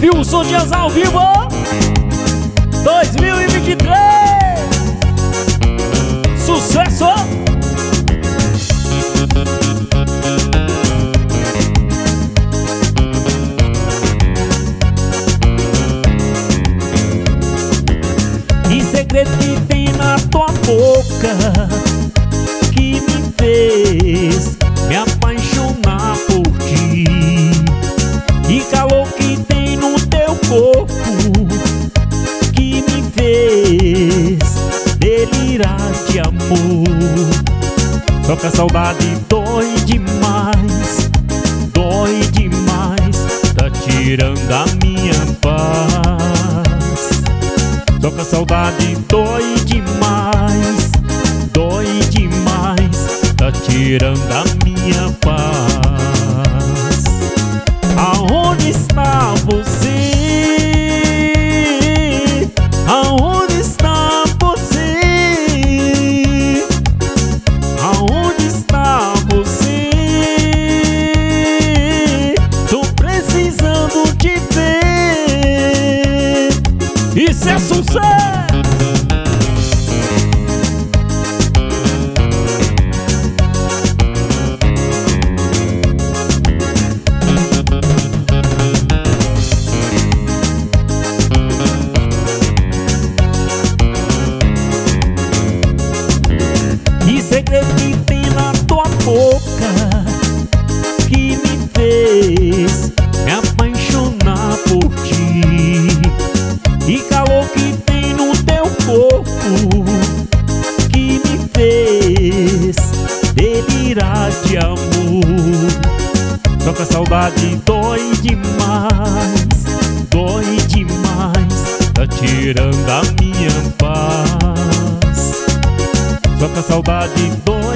Wilson Dias ao vivo 2023. Sucesso! Que segredo que tem na tua boca que me fez me apaixonar por ti? Que calor que tem no teu corpo que me fez delirar de amor. Só que a saudade dói demais, tá tirando a minha paz. Só que a saudade dói demais, tá tirando a minha paz. Aonde está você? Aonde está você? Aonde está você? Tô precisando te ver. Isso é sucesso! Que segredo que tem na tua boca que me fez me apaixonar por ti? Que calor que tem no teu corpo que me fez delirar de amor. Só que a saudade dói demais, tá tirando a minha paz. Só que a saudade dói